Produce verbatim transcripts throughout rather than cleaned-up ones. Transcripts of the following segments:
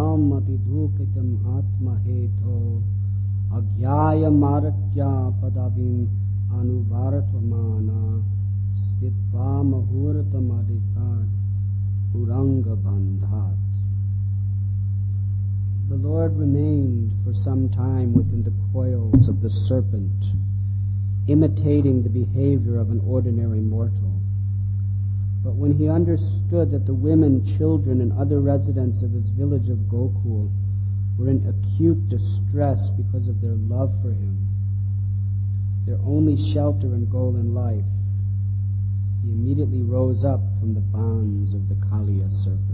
Satyam Atidukitam Atmaheto Agyaya Marakya Padavim Anubharatvamana Stitva Mahurtam Adisat Uranga Bandhat. The Lord remained for some time within the coils of the serpent, imitating the behavior of an ordinary mortal. But when he understood that the women, children, and other residents of his village of Gokul were in acute distress because of their love for him, their only shelter and goal in life, he immediately rose up from the bonds of the Kaliya serpent.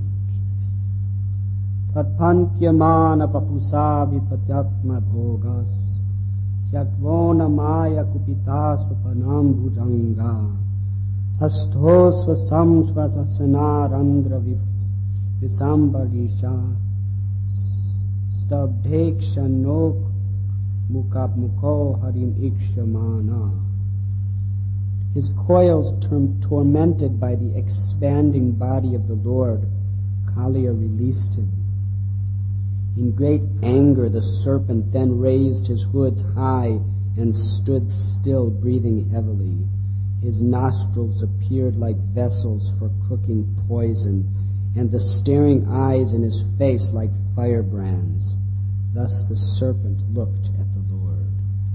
Tatpantyamana papusa vipatyatma bhogas yatvona maya kupitas papanam bhujanga Asthos vasam svasasana randra visambarisha stabdheksha nok mukab muko harim ikshamana. His coils term, tormented by the expanding body of the Lord, Kaliya released him. In great anger, the serpent then raised his hoods high and stood still, breathing heavily. His nostrils appeared like vessels for cooking poison, and the staring eyes in his face like firebrands. Thus the serpent looked at the Lord.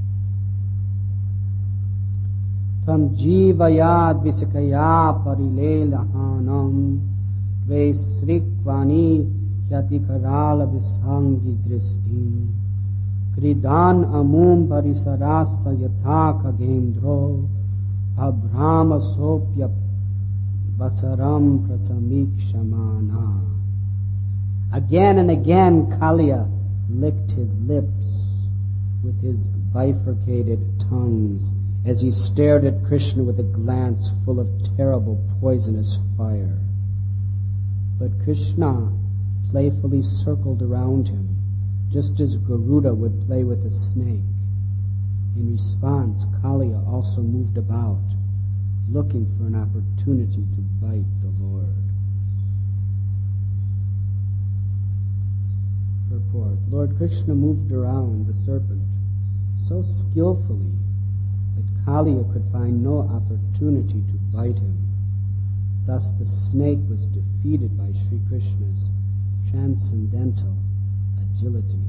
Tam jivayad visakaya parilelahanam vesrikvani yati karala vishangi dristim kridan amum parisarasa yathaka gendro abhrama sopya vasaram prasamikshamana. Again and again Kaliya licked his lips with his bifurcated tongues as he stared at Krishna with a glance full of terrible poisonous fire. But Krishna playfully circled around him, just as Garuda would play with a snake. In response, Kaliya also moved about, looking for an opportunity to bite the Lord. Purport. Lord Krishna moved around the serpent so skillfully that Kaliya could find no opportunity to bite him. Thus the snake was defeated by Sri Krishna's transcendental agility.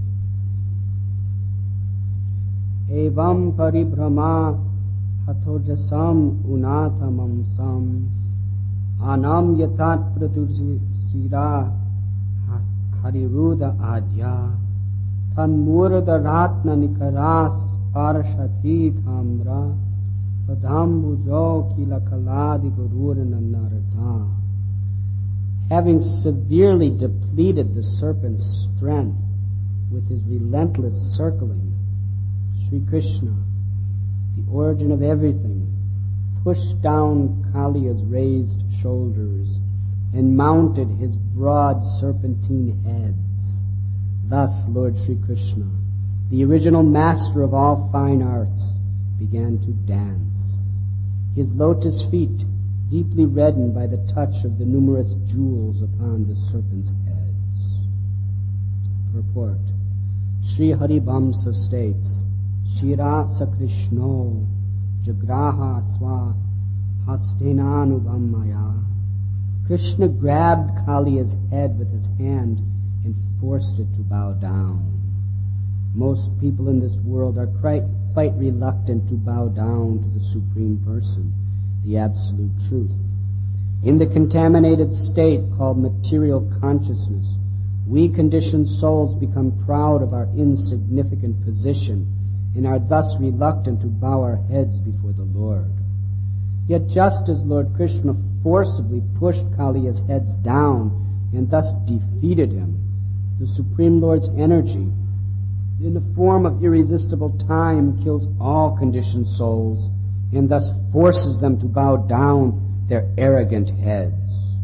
Evam paribrahma hathojasam unatamam sam anam yatat pratusira hariruda adya tanmurda ratna nikaras parashati thamra padhambujo kilakaladi gururana narata. Having severely depleted the serpent's strength with his relentless circling, Sri Krishna, the origin of everything, pushed down Kaliya's raised shoulders and mounted his broad serpentine heads. Thus Lord Sri Krishna, the original master of all fine arts, began to dance. His lotus feet deeply reddened by the touch of the numerous jewels upon the serpent's heads. Purport. Sri Haribamsa states, Shira Sakrishno Jagraha Swa Hastenanubhammaya. Krishna grabbed Kaliya's head with his hand and forced it to bow down. Most people in this world are quite, quite reluctant to bow down to the Supreme Person, the Absolute Truth. In the contaminated state called material consciousness, we conditioned souls become proud of our insignificant position and are thus reluctant to bow our heads before the Lord. Yet just as Lord Krishna forcibly pushed Kaliya's heads down and thus defeated him, the Supreme Lord's energy, in the form of irresistible time, kills all conditioned souls and thus forces them to bow down their arrogant heads.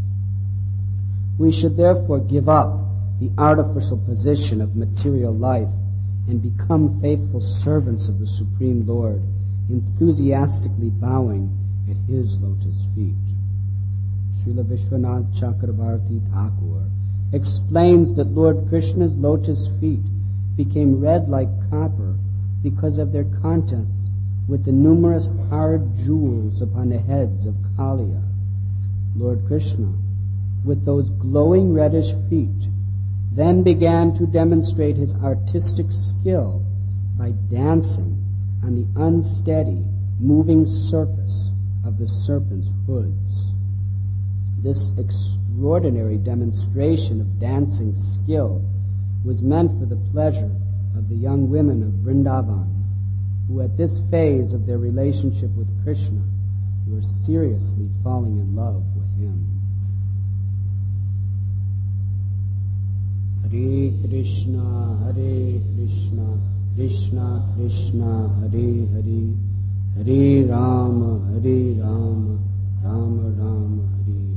We should therefore give up the artificial position of material life and become faithful servants of the Supreme Lord, enthusiastically bowing at His lotus feet. Srila Vishwanath Chakravarti Thakur, explains that Lord Krishna's lotus feet became red like copper because of their contest with the numerous hard jewels upon the heads of Kaliya. Lord Krishna, with those glowing reddish feet, then began to demonstrate his artistic skill by dancing on the unsteady, moving surface of the serpent's hoods. This extraordinary demonstration of dancing skill was meant for the pleasure of the young women of Vrindavan, who at this phase of their relationship with Krishna were seriously falling in love with him. Hare Krishna, Hare Krishna, Krishna Krishna, Hare Hare, Hare Rama, Hare Rama, Rama Rama, Hare Hare.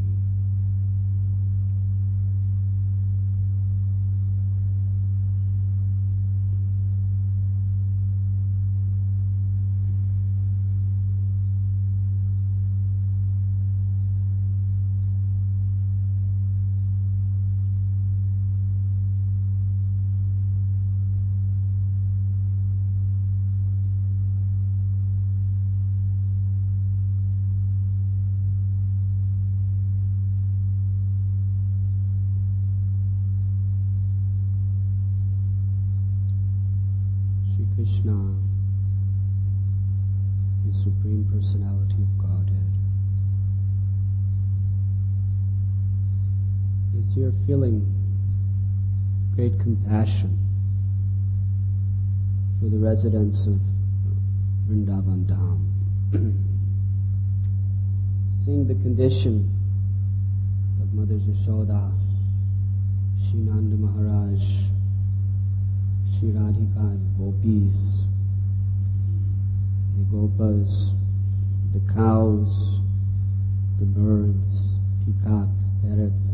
Krishna, the Supreme Personality of Godhead. Is you're feeling great compassion for the residents of Vrindavan Dham, seeing the condition of Mother Yashoda, Shri Nanda Maharaj, Shri Radhika, gopis, the gopas, the cows, the birds, peacocks, parrots,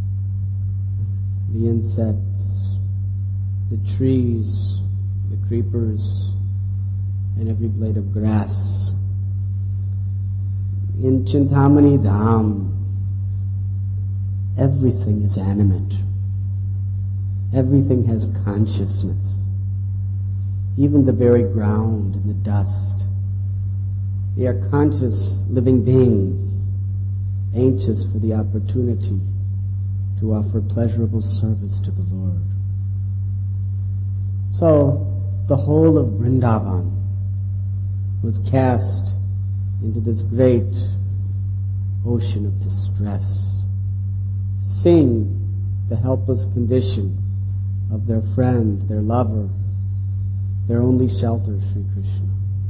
the insects, the trees, the creepers, and every blade of grass. In Chintamani Dham, everything is animate. Everything has consciousness. Even the very ground and the dust. They are conscious living beings, anxious for the opportunity to offer pleasurable service to the Lord. So, the whole of Vrindavan was cast into this great ocean of distress, seeing the helpless condition of their friend, their lover, their only shelter, Sri Krishna.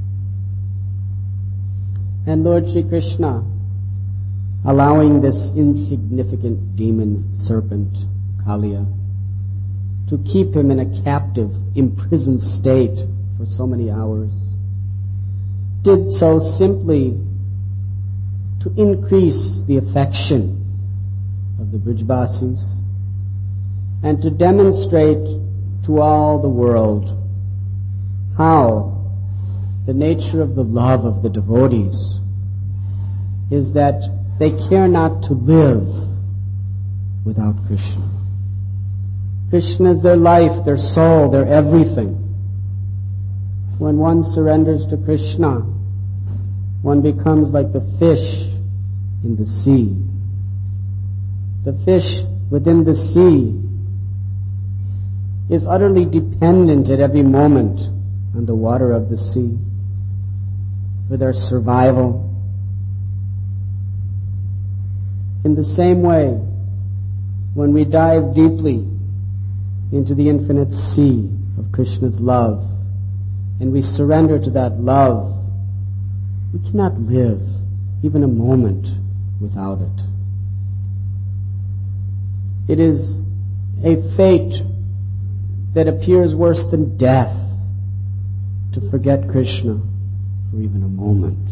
And Lord Sri Krishna, allowing this insignificant demon serpent, Kaliya, to keep him in a captive, imprisoned state for so many hours, did so simply to increase the affection of the Brijbasis and to demonstrate to all the world how the nature of the love of the devotees is that they care not to live without Krishna. Krishna is their life, their soul, their everything. When one surrenders to Krishna, one becomes like the fish in the sea. The fish within the sea is utterly dependent at every moment on the water of the sea for their survival. In the same way, when we dive deeply into the infinite sea of Krishna's love and we surrender to that love, we cannot live even a moment without it. It is a fate that appears worse than death to forget Krishna for even a moment.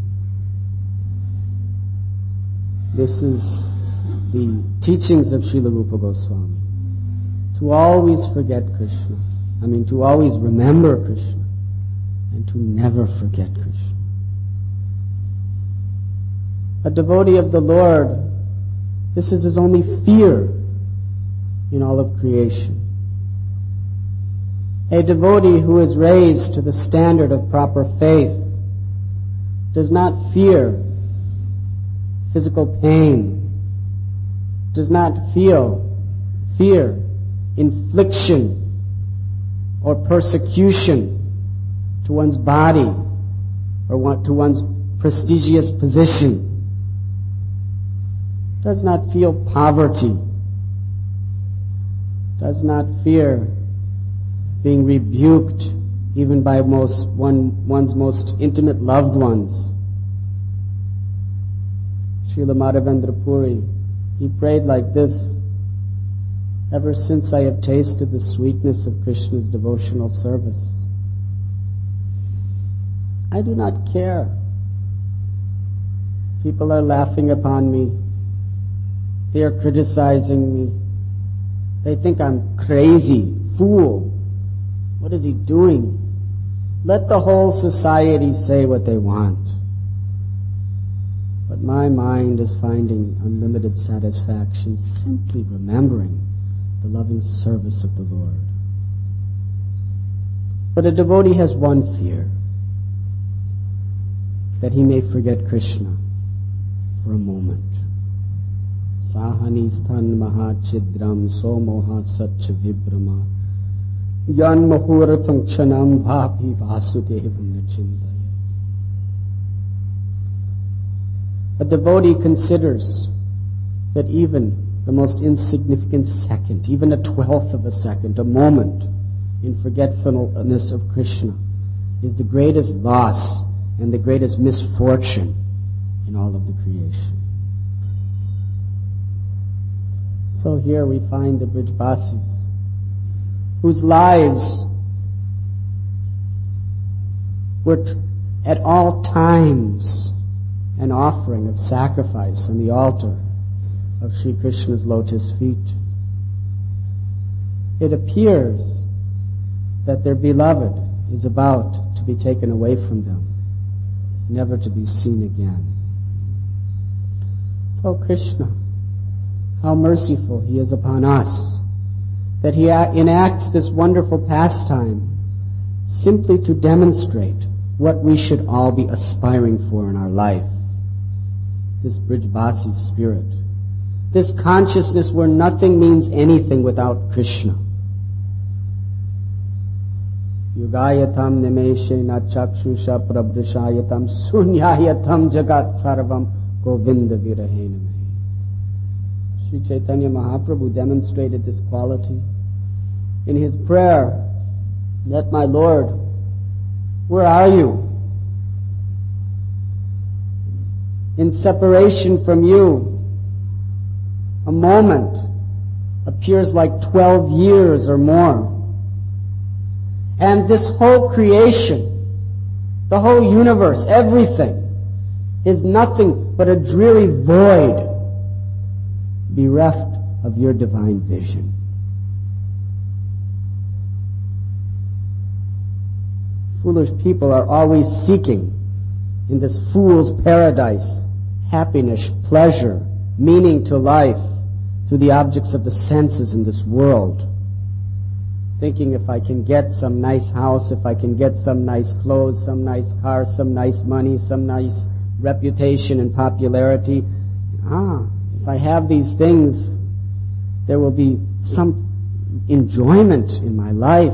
This is the teachings of Srila Rupa Goswami. To always forget Krishna, I mean to always remember Krishna, and to never forget Krishna. A devotee of the Lord, this is his only fear, in all of creation. A devotee who is raised to the standard of proper faith does not fear physical pain, does not feel fear, infliction, or persecution to one's body or to one's prestigious position, does not feel poverty, does not fear being rebuked even by most one, one's most intimate loved ones. Srila Madhavendra Puri, he prayed like this: ever since I have tasted the sweetness of Krishna's devotional service, I do not care. People are laughing upon me. They are criticizing me. They think I'm crazy, fool. What is he doing? Let the whole society say what they want. But my mind is finding unlimited satisfaction simply remembering the loving service of the Lord. But a devotee has one fear, that he may forget Krishna for a moment. Sahanisthan mahachidram somoha satcha vibrama yan mahuratam kshanam bhapi vasudevam nachindaya. A devotee considers that even the most insignificant second, even a twelfth of a second, a moment in forgetfulness of Krishna, is the greatest loss and the greatest misfortune in all of the creation. So here we find the Brijbasis, whose lives were t- at all times an offering of sacrifice on the altar of Sri Krishna's lotus feet. It appears that their beloved is about to be taken away from them, never to be seen again. So Krishna, how merciful he is upon us, that he enacts this wonderful pastime simply to demonstrate what we should all be aspiring for in our life. This Brijbasi spirit, this consciousness where nothing means anything without Krishna. Yugayatam nimeshena chakshusha prabdrishayatam sunyayatam jagat sarvam govinda virahename. Sri Chaitanya Mahaprabhu demonstrated this quality in his prayer, that my Lord, where are you? In separation from you, a moment appears like twelve years or more. And this whole creation, the whole universe, everything, is nothing but a dreary void bereft of your divine vision. Foolish people are always seeking in this fool's paradise happiness, pleasure, meaning to life through the objects of the senses in this world, thinking if I can get some nice house, if I can get some nice clothes, some nice car, some nice money, some nice reputation and popularity, ah, if I have these things, there will be some enjoyment in my life.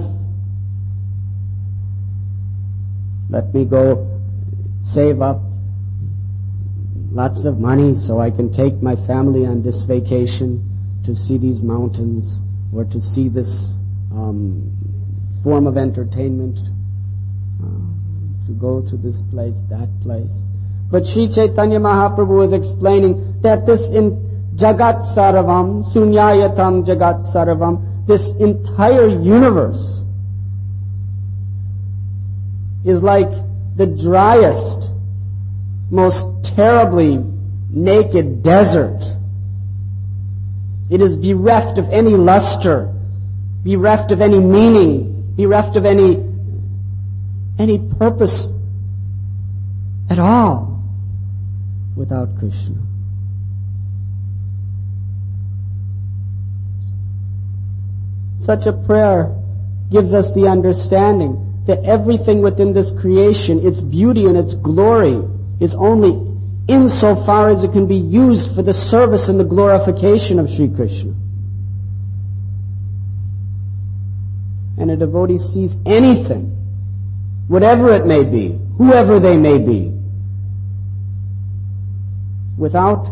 Let me go save up lots of money so I can take my family on this vacation to see these mountains or to see this um, form of entertainment, uh, to go to this place, that place. But Sri Chaitanya Mahaprabhu is explaining that this in Jagat Sarvam, Sunyayatam Jagat Sarvam, this entire universe is like the driest, most terribly naked desert. It is bereft of any luster, bereft of any meaning, bereft of any any purpose at all without Krishna. Such a prayer gives us the understanding that everything within this creation, its beauty and its glory, is only insofar as it can be used for the service and the glorification of Sri Krishna. And a devotee sees anything, whatever it may be, whoever they may be, without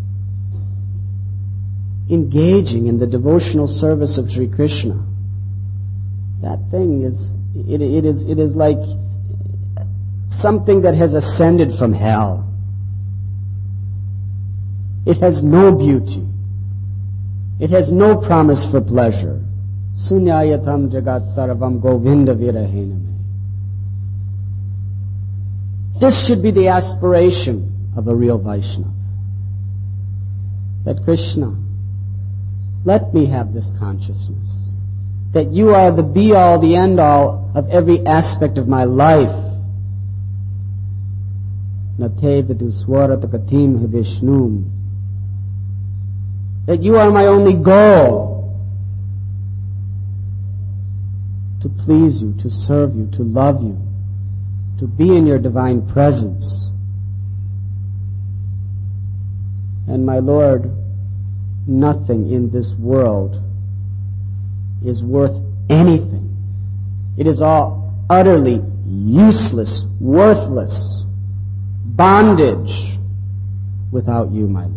engaging in the devotional service of Sri Krishna. That thing is, it, it is, it is like something that has ascended from hell. It has no beauty. It has no promise for pleasure. Sunyayatam jagat sarvam govinda virahename. This should be the aspiration of a real Vaishnava. That Krishna, let me have this consciousness that you are the be-all, the end-all of every aspect of my life. Nate viduswaratakatim hivishnum. That you are my only goal. To please you, to serve you, to love you, to be in your divine presence. And my Lord, nothing in this world is worth anything. It is all utterly useless, worthless, bondage without you, my Lord.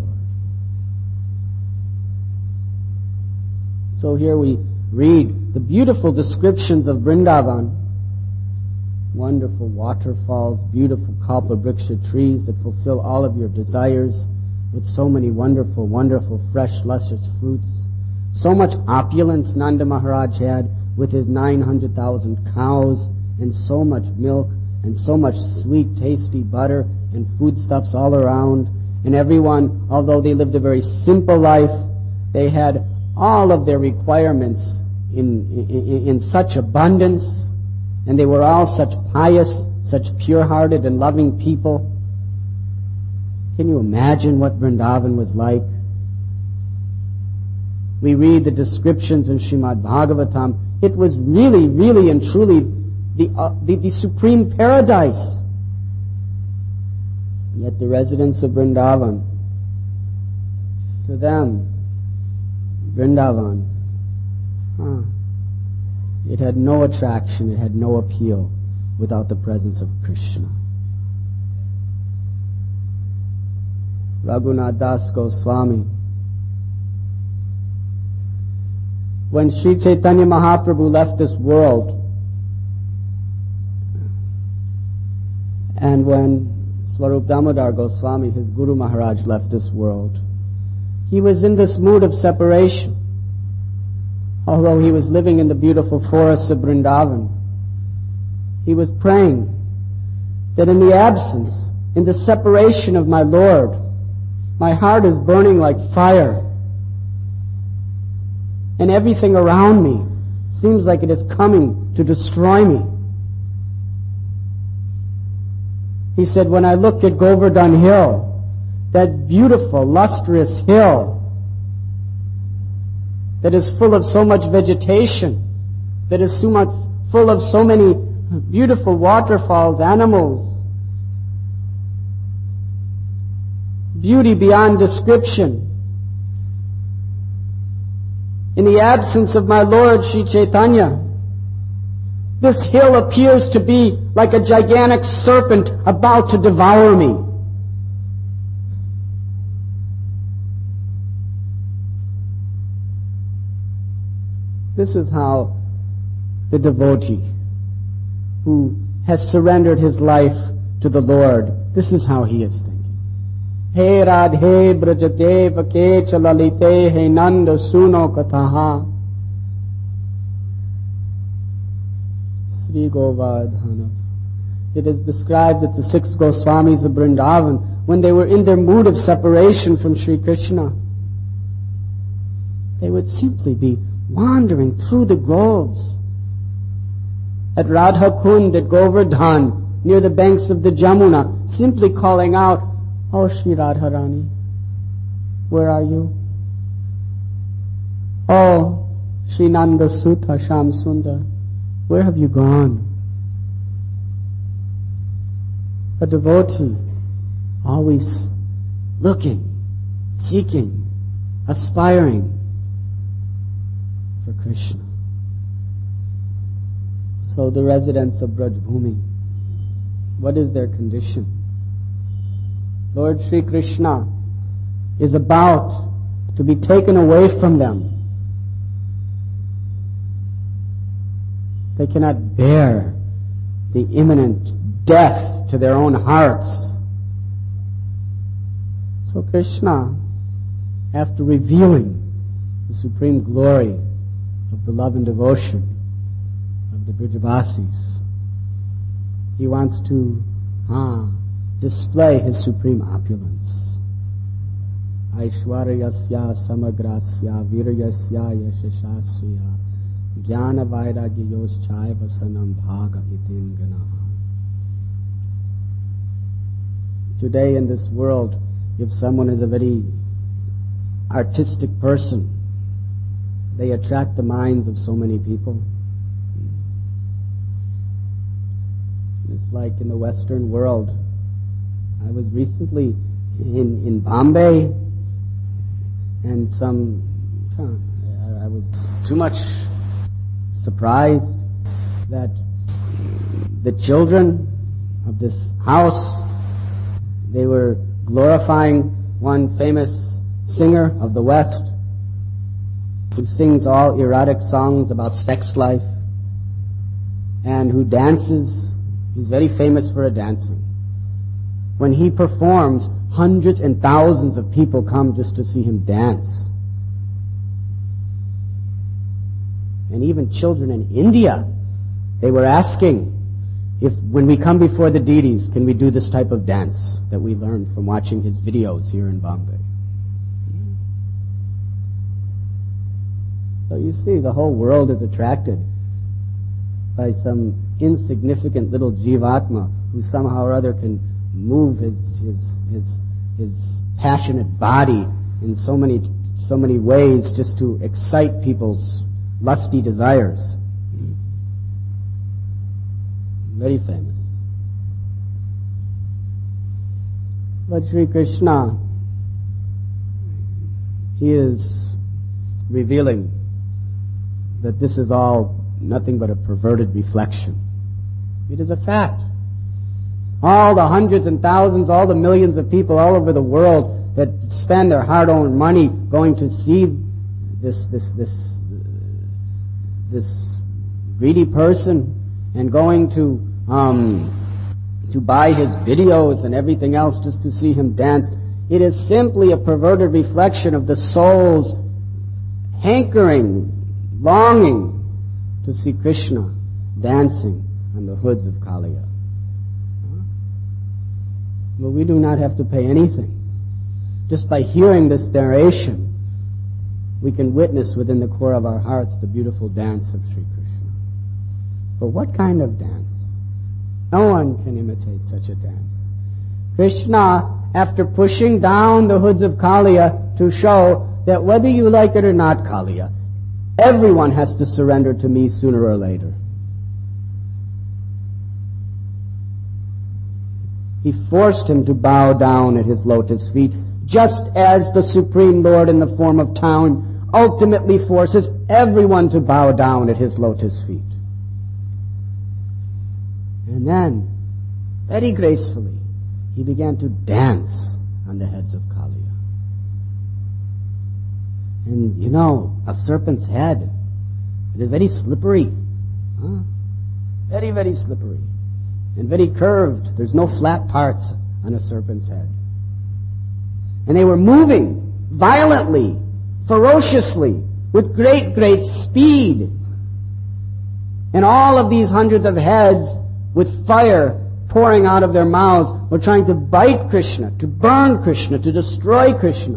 So here we read the beautiful descriptions of Vrindavan. Wonderful waterfalls, beautiful kalpavriksha trees that fulfill all of your desires with so many wonderful, wonderful, fresh, luscious fruits. So much opulence Nanda Maharaj had with his nine hundred thousand cows, and so much milk, and so much sweet, tasty butter, and foodstuffs all around. And everyone, although they lived a very simple life, they had all of their requirements in, in, in such abundance, and they were all such pious, such pure-hearted and loving people. Can you imagine what Vrindavan was like? We read the descriptions in Srimad Bhagavatam. It was really, really and truly the, uh, the, the supreme paradise. Yet the residents of Vrindavan, to them, Vrindavan, huh, it had no attraction, it had no appeal without the presence of Krishna. Raghunath Das Goswami, when Sri Chaitanya Mahaprabhu left this world, and when Swarup Damodar Goswami, his Guru Maharaj, left this world, he was in this mood of separation. Although he was living in the beautiful forests of Vrindavan, he was praying that in the absence, in the separation of my Lord, my heart is burning like fire, and everything around me seems like it is coming to destroy me. He said, when I look at Govardhan Hill, that beautiful, lustrous hill that is full of so much vegetation, that is so much full of so many beautiful waterfalls, animals, beauty beyond description. In the absence of my Lord Sri Chaitanya, this hill appears to be like a gigantic serpent about to devour me. This is how the devotee who has surrendered his life to the Lord, this is how he is thinking. He Radhe Brajadeva Ke Chalalite He Nanda Suno Kataha Sri Govardhana. It is described that the six Goswamis of Vrindavan, when they were in their mood of separation from Sri Krishna, they would simply be wandering through the groves at Radha Kund, at Govardhan, near the banks of the Jamuna, simply calling out, "Oh, Shri Radharani, where are you? Oh, Sri Nanda Sutta Sham Sundar, where have you gone? A devotee, always looking, seeking, aspiring for Krishna. So the residents of Braj Bhumi, what is their condition? Lord Sri Krishna is about to be taken away from them. They cannot bear the imminent death to their own hearts. So Krishna, after revealing the supreme glory of the love and devotion of the Brajavasis, he wants to ah, display his supreme opulence. Aishwaryasya samagrasya viryasya yashashasya jnana vairagyayoscha vasanam bhaga itim ganaha. Today in this world, if someone is a very artistic person, they attract the minds of so many people. It's like in the Western world. I was recently in, in Bombay, and some, I was too much surprised that the children of this house, they were glorifying one famous singer of the West who sings all erotic songs about sex life and who dances. He's very famous for a dancing. When he performs, hundreds and thousands of people come just to see him dance. And even children in India, they were asking if when we come before the deities, can we do this type of dance that we learned from watching his videos here in Bombay. So you see, the whole world is attracted by some insignificant little jivatma who somehow or other can move his his his his passionate body in so many so many ways just to excite people's lusty desires. Very famous. But Sri Krishna, he is revealing that this is all nothing but a perverted reflection. It is a fact. All the hundreds and thousands, all the millions of people all over the world that spend their hard-earned money going to see this this this this greedy person and going to um, to buy his videos and everything else just to see him dance. It is simply a perverted reflection of the soul's hankering, longing to see Krishna dancing on the hoods of Kaliya. But we do not have to pay anything. Just by hearing this narration, we can witness within the core of our hearts the beautiful dance of Sri Krishna. But what kind of dance? No one can imitate such a dance. Krishna, after pushing down the hoods of Kaliya to show that whether you like it or not, Kaliya, everyone has to surrender to me sooner or later. He forced him to bow down at his lotus feet, just as the Supreme Lord in the form of time ultimately forces everyone to bow down at his lotus feet. And then, very gracefully, he began to dance on the heads of Kaliya. And you know, a serpent's head, it is very slippery. Huh? Very, very slippery. And very curved. There's no flat parts on a serpent's head. And they were moving violently, ferociously, with great, great speed. And all of these hundreds of heads, with fire pouring out of their mouths, were trying to bite Krishna, to burn Krishna, to destroy Krishna.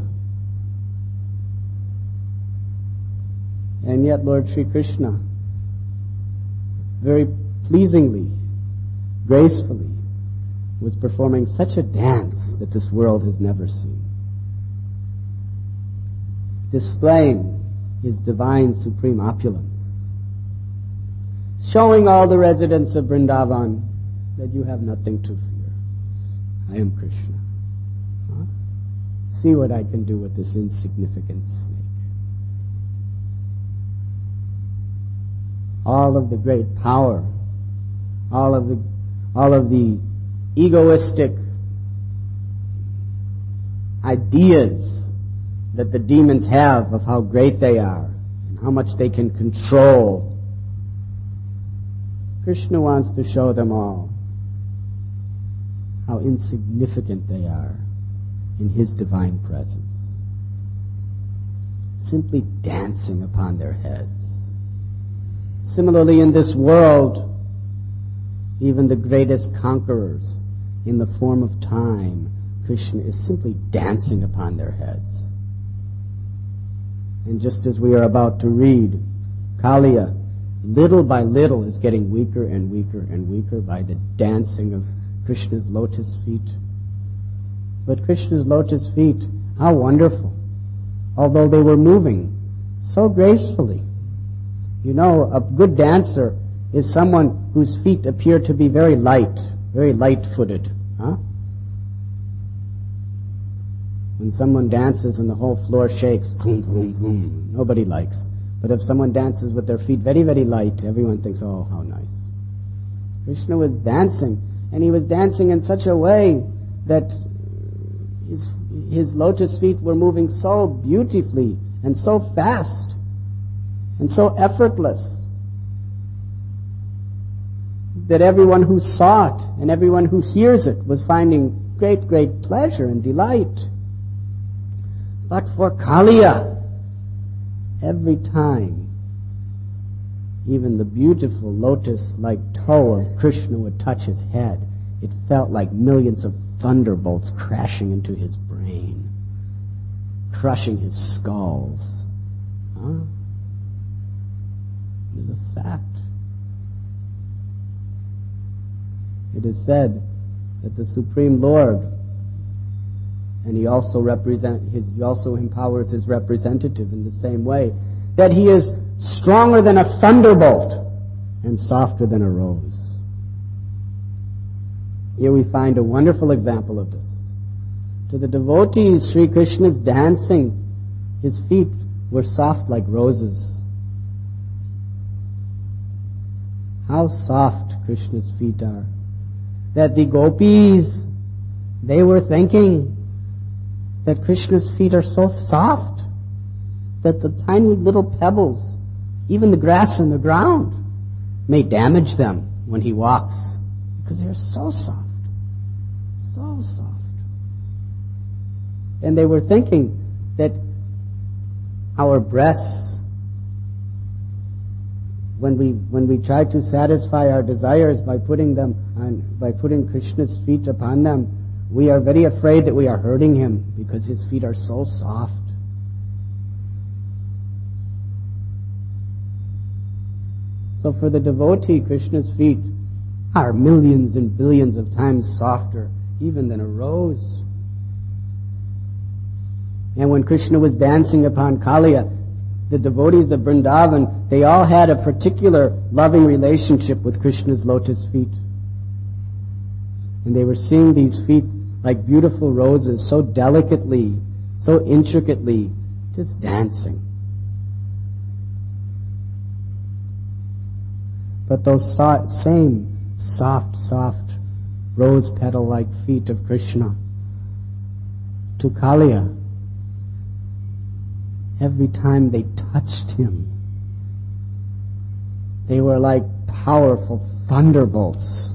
And yet Lord Sri Krishna, very pleasingly, gracefully, was performing such a dance that this world has never seen. Displaying his divine supreme opulence, showing all the residents of Vrindavan that you have nothing to fear. I am Krishna. Huh? See what I can do with this insignificant snake. All of the great power, all of the, all of the egoistic ideas that the demons have of how great they are and how much they can control. Krishna wants to show them all how insignificant they are in his divine presence, simply dancing upon their heads. Similarly, in this world, even the greatest conquerors in the form of time, Krishna is simply dancing upon their heads. And just as we are about to read, Kaliya, little by little, is getting weaker and weaker and weaker by the dancing of Krishna's lotus feet. But Krishna's lotus feet, how wonderful, although they were moving so gracefully. You know, a good dancer is someone whose feet appear to be very light, very light-footed. Huh? When someone dances and the whole floor shakes, boom, boom, boom, nobody likes. But if someone dances with their feet very, very light, everyone thinks, oh, how nice. Krishna was dancing, and he was dancing in such a way that his, his lotus feet were moving so beautifully and so fast and so effortless that everyone who saw it and everyone who hears it was finding great, great pleasure and delight. But for Kaliya, every time even the beautiful lotus-like toe of Krishna would touch his head, it felt like millions of thunderbolts crashing into his brain, crushing his skulls. Huh? It is a fact. It is said that the Supreme Lord, and he also represent his, he also empowers his representative in the same way, that he is stronger than a thunderbolt and softer than a rose. Here we find a wonderful example of this. To the devotees, Sri Krishna's dancing, his feet were soft like roses. How soft Krishna's feet are. That the gopis, they were thinking that Krishna's feet are so soft that the tiny little pebbles, even the grass in the ground, may damage them when he walks, because they're so soft, so soft. And they were thinking that our breasts, when we when we try to satisfy our desires by putting them on, by putting Krishna's feet upon them, we are very afraid that we are hurting him because his feet are so soft. So for the devotee, Krishna's feet are millions and billions of times softer even than a rose. And when Krishna was dancing upon Kaliya, the devotees of Vrindavan, they all had a particular loving relationship with Krishna's lotus feet. And they were seeing these feet like beautiful roses, so delicately, so intricately, just dancing. But those so- same soft, soft, rose petal-like feet of Krishna, to Kaliya, every time they touched him, they were like powerful thunderbolts,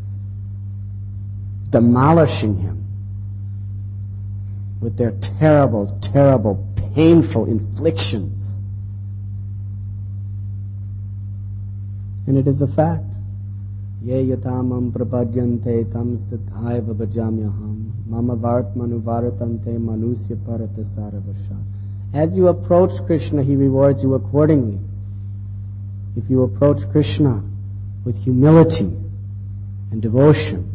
demolishing him with their terrible, terrible, painful inflictions. And it is a fact. Ye yatamam prapadyante tam stathaiva bhajamyaham mama vartmanu varatante manusya parata saravasha. As you approach Krishna, he rewards you accordingly. If you approach Krishna with humility and devotion,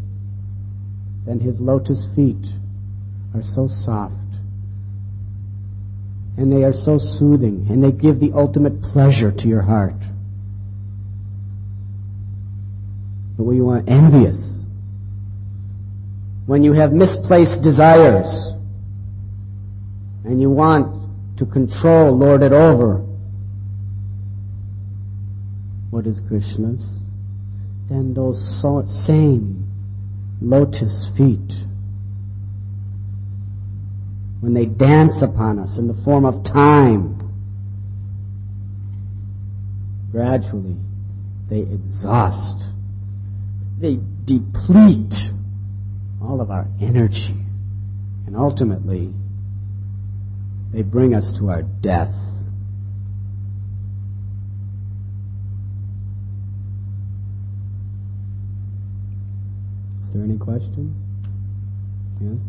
then his lotus feet are so soft And they are so soothing, and they give the ultimate pleasure to your heart. But when you are envious, when you have misplaced desires, and you want to control, lord it over, what is Krishna's? Then those so same lotus feet, when they dance upon us in the form of time, gradually they exhaust, they deplete all of our energy, and ultimately they bring us to our death. Is there any questions? Yes?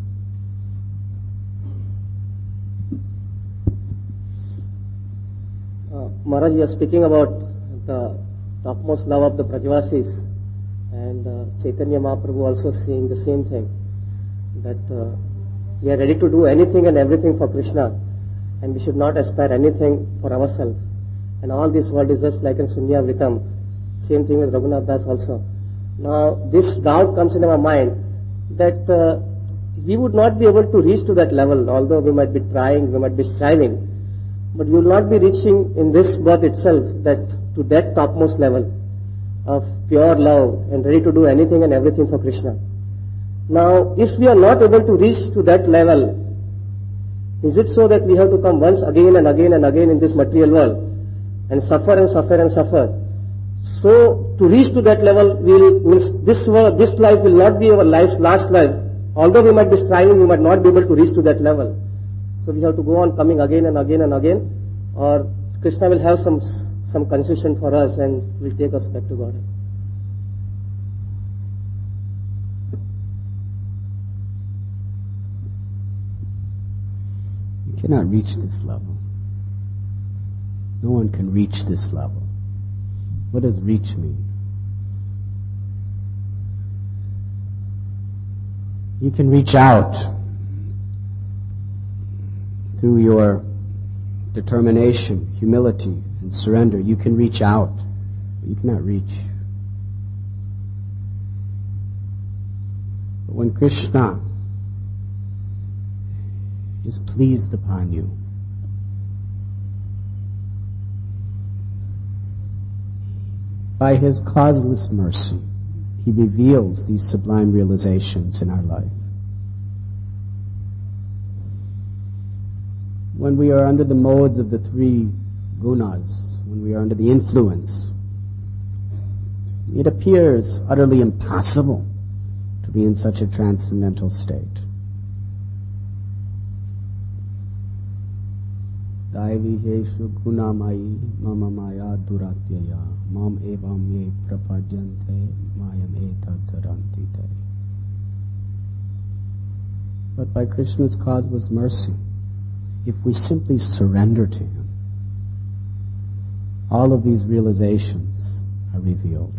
Uh, Maharaj, you are speaking about the topmost love of the Brajavasis, and uh, Chaitanya Mahaprabhu also saying the same thing, that uh, we are ready to do anything and everything for Krishna, and we should not aspire anything for ourselves. And all this world is just like a Sunya Vritam. Same thing with Raghunath Das also. Now, this doubt comes in our mind that uh, we would not be able to reach to that level, although we might be trying, we might be striving, but we will not be reaching in this birth itself that to that topmost level of pure love and ready to do anything and everything for Krishna. Now, if we are not able to reach to that level, is it so that we have to come once again and again and again in this material world and suffer and suffer and suffer? So, to reach to that level, we'll, means this world, this life will not be our life's last life. Although we might be striving, we might not be able to reach to that level. So we have to go on coming again and again and again, or Krishna will have some some concession for us and will take us back to God. You cannot reach this level. No one can reach this level. What does reach mean? You can reach out through your determination, humility, and surrender. You can reach out, but you cannot reach. But when Krishna is pleased upon you, by His causeless mercy, He reveals these sublime realizations in our life. When we are under the modes of the three gunas, when we are under the influence, it appears utterly impossible to be in such a transcendental state. Daiviheshu gunamayi mama maya duratyaya mam evam ye prapajante mayam etadharantite. But by Krishna's causeless mercy, if we simply surrender to Him, all of these realizations are revealed.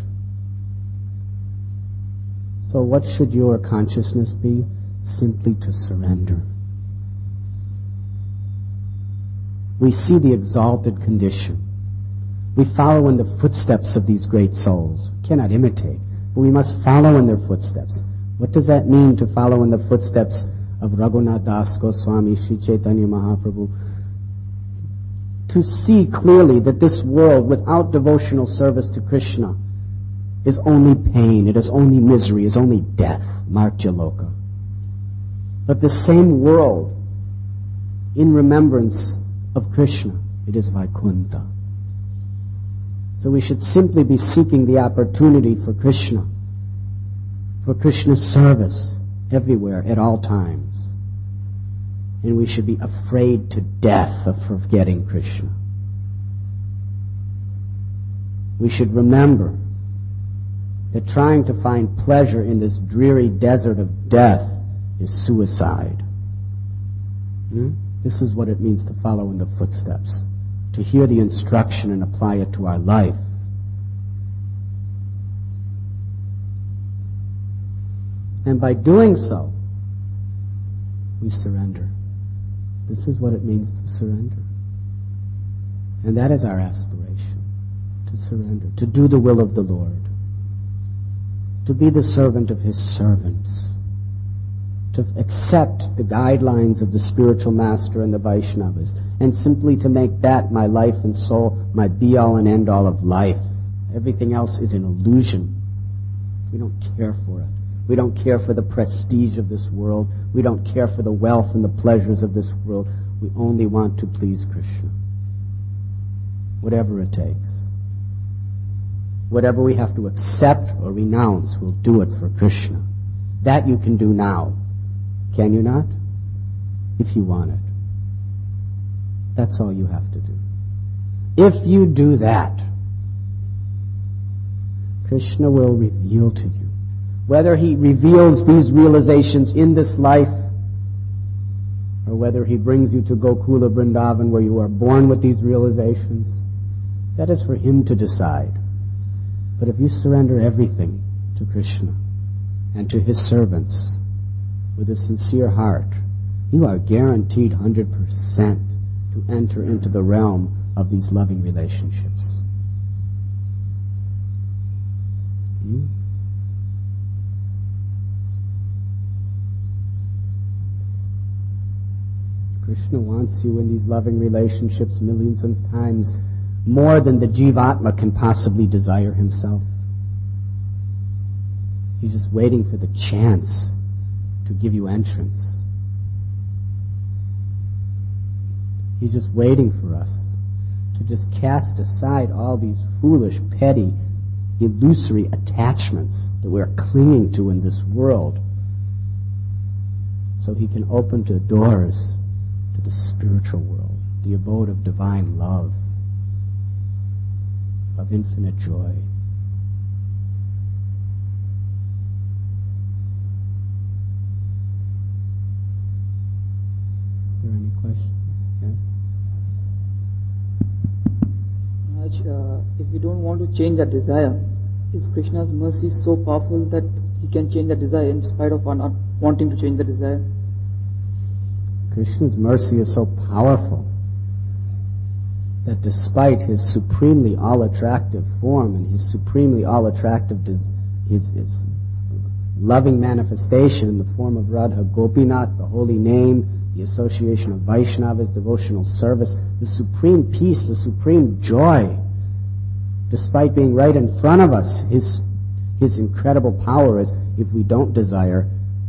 So what should your consciousness be? Simply to surrender. We see the exalted condition. We follow in the footsteps of these great souls. We cannot imitate, but we must follow in their footsteps. What does that mean, to follow in the footsteps of Raghunath Das Goswami, Sri Chaitanya Mahaprabhu? To see clearly that this world without devotional service to Krishna is only pain, it is only misery, is only death, Martya Loka. But the same world, in remembrance of Krishna, it is Vaikuntha. So we should simply be seeking the opportunity for Krishna, for Krishna's service everywhere, at all times. And we should be afraid to death of forgetting Krishna. We should remember that trying to find pleasure in this dreary desert of death is suicide. Hmm? This is what it means to follow in the footsteps, to hear the instruction and apply it to our life. And by doing so, we surrender. This is what it means to surrender. And that is our aspiration, to surrender, to do the will of the Lord, to be the servant of His servants, to accept the guidelines of the spiritual master and the Vaishnavas, and simply to make that my life and soul, my be-all and end-all of life. Everything else is an illusion. We don't care for it. We don't care for the prestige of this world. We don't care for the wealth and the pleasures of this world. We only want to please Krishna. Whatever it takes. Whatever we have to accept or renounce, we'll do it for Krishna. That you can do now. Can you not? If you want it. That's all you have to do. If you do that, Krishna will reveal to you. Whether He reveals these realizations in this life, or whether He brings you to Gokula Vrindavan where you are born with these realizations, that is for Him to decide. But if you surrender everything to Krishna and to His servants with a sincere heart, you are guaranteed one hundred percent to enter into the realm of these loving relationships. Hmm? Krishna wants you in these loving relationships millions of times more than the Jivatma can possibly desire himself. He's just waiting for the chance to give you entrance. He's just waiting for us to just cast aside all these foolish, petty, illusory attachments that we're clinging to in this world, so He can open the doors to the spiritual world, the abode of divine love, of infinite joy. Is there any questions? Yes? Maharaj, uh, if we don't want to change that desire, is Krishna's mercy so powerful that He can change that desire in spite of our not wanting to change the desire? Krishna's mercy is so powerful that despite His supremely all-attractive form and His supremely all-attractive, des- his, his loving manifestation in the form of Radha Gopinath, the holy name, the association of Vaishnavas, devotional service, the supreme peace, the supreme joy, despite being right in front of us, His, His incredible power is, if we don't desire,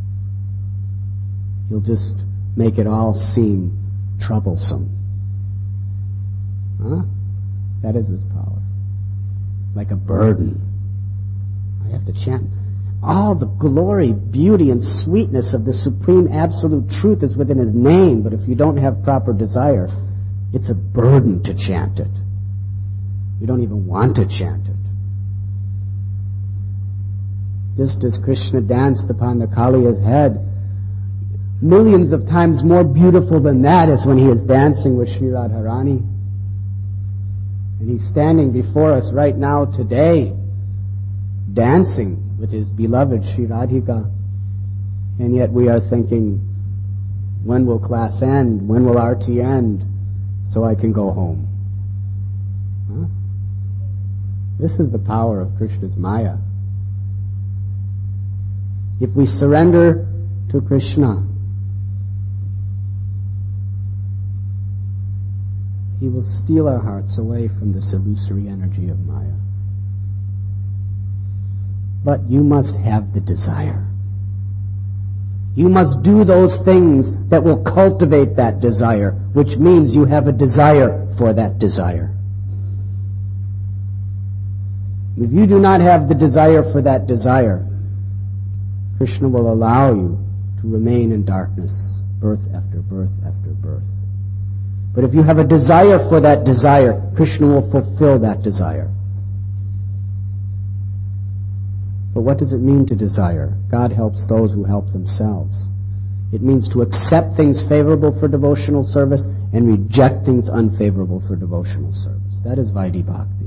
He'll just make it all seem troublesome. Huh? That is His power. Like a burden. I have to chant. All the glory, beauty, and sweetness of the supreme absolute truth is within His name, but if you don't have proper desire, it's a burden to chant it. You don't even want to chant it. Just as Krishna danced upon the Kaliya's head, millions of times more beautiful than that is when He is dancing with Sri Radharani. And He's standing before us right now today, dancing with His beloved Sri Radhika. And yet we are thinking, when will class end? When will R T end? So I can go home. Huh? This is the power of Krishna's Maya. If we surrender to Krishna, He will steal our hearts away from this illusory energy of Maya. But you must have the desire. You must do those things that will cultivate that desire, which means you have a desire for that desire. If you do not have the desire for that desire, Krishna will allow you to remain in darkness, birth after birth after birth. But if you have a desire for that desire, Krishna will fulfill that desire. But what does it mean to desire? God helps those who help themselves. It means to accept things favorable for devotional service and reject things unfavorable for devotional service. That is Vaidhi Bhakti.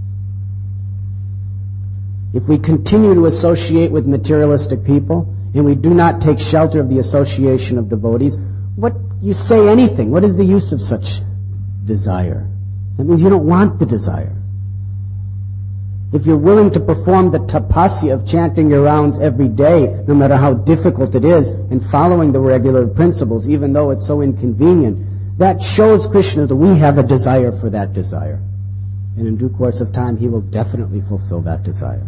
If we continue to associate with materialistic people and we do not take shelter of the association of devotees, what you say anything, what is the use of such desire? That means you don't want the desire. If you're willing to perform the tapasya of chanting your rounds every day, no matter how difficult it is, and following the regular principles, even though it's so inconvenient, that shows Krishna that we have a desire for that desire. And in due course of time, he will definitely fulfill that desire.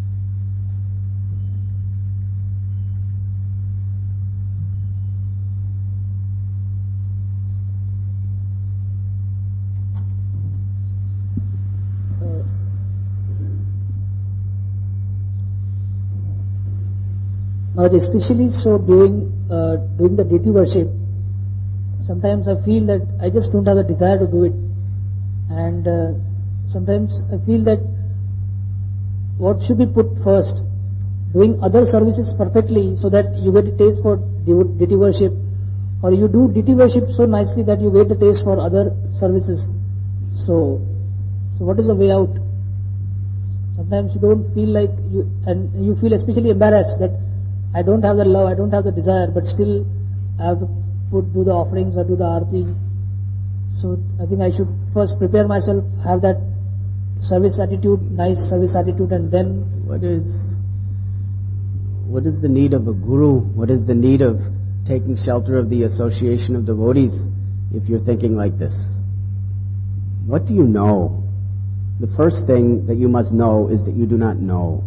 Maharaj, especially so during uh, doing the deity worship, sometimes I feel that I just don't have the desire to do it, and uh, sometimes I feel that what should be put first, doing other services perfectly so that you get a taste for deity worship, or you do deity worship so nicely that you get the taste for other services. So, so what is the way out? Sometimes you don't feel like you, and you feel especially embarrassed that I don't have the love, I don't have the desire, but still I have to put, do the offerings or do the arati. So I think I should first prepare myself, have that service attitude, nice service attitude, and then... What is, what is the need of a guru? What is the need of taking shelter of the association of devotees if you're thinking like this? What do you know? The first thing that you must know is that you do not know.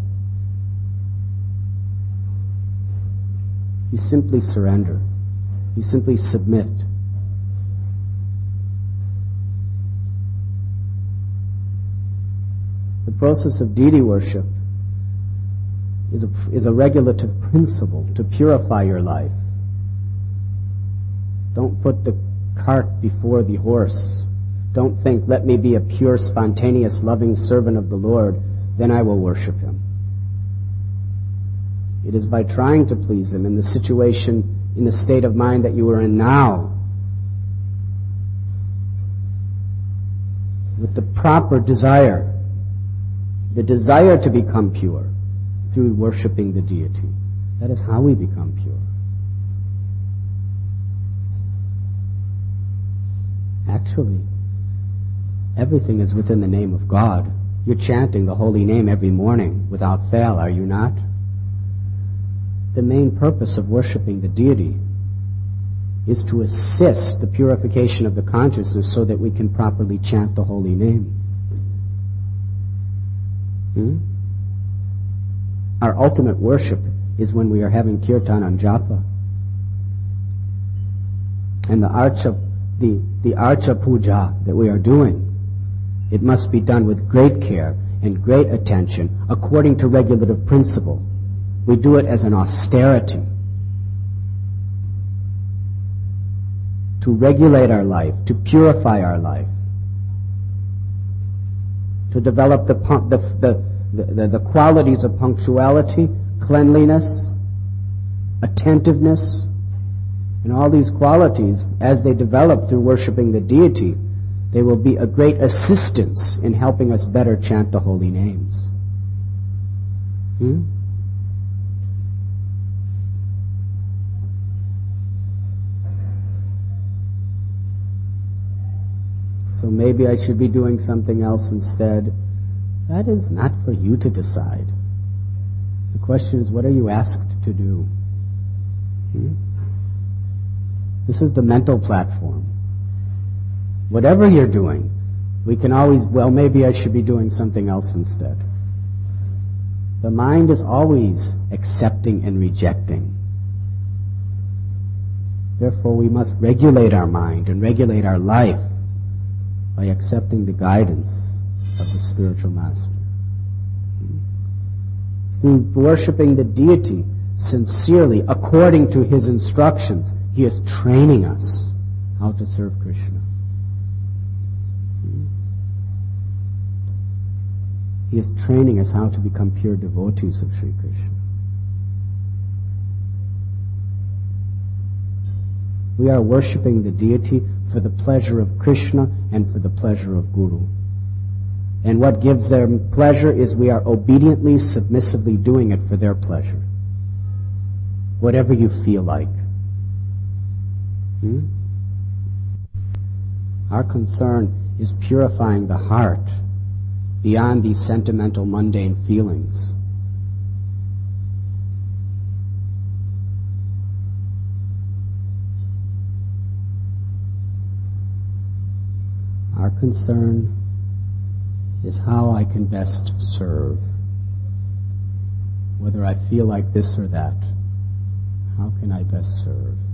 You simply surrender. You simply submit. The process of deity worship is a, is a regulative principle to purify your life. Don't put the cart before the horse. Don't think, let me be a pure, spontaneous, loving servant of the Lord, then I will worship Him. It is by trying to please Him in the situation, in the state of mind that you are in now, with the proper desire, the desire to become pure through worshiping the deity. That is how we become pure. Actually, everything is within the name of God. You're chanting the holy name every morning without fail, are you not? The main purpose of worshiping the deity is to assist the purification of the consciousness so that we can properly chant the holy name. Hmm? Our ultimate worship is when we are having kirtan and japa. And the archa, the, the archa puja that we are doing, it must be done with great care and great attention according to regulative principle. We do it as an austerity to regulate our life, to purify our life, to develop the, the, the, the, the qualities of punctuality, cleanliness, attentiveness, and all these qualities, as they develop through worshiping the deity, they will be a great assistance in helping us better chant the holy names. Hmm? So maybe I should be doing something else instead. That is not for you to decide. The question is, what are you asked to do? Hmm? This is the mental platform. Whatever you're doing, we can always, well, maybe I should be doing something else instead. The mind is always accepting and rejecting. Therefore, we must regulate our mind and regulate our life by accepting the guidance of the spiritual master. Through worshiping the deity sincerely, according to his instructions, he is training us how to serve Krishna. He is training us how to become pure devotees of Sri Krishna. We are worshipping the deity for the pleasure of Krishna and for the pleasure of Guru. And what gives them pleasure is we are obediently, submissively doing it for their pleasure. Whatever you feel like. Hmm? Our concern is purifying the heart beyond these sentimental, mundane feelings. Our concern is how I can best serve. Whether I feel like this or that, how can I best serve?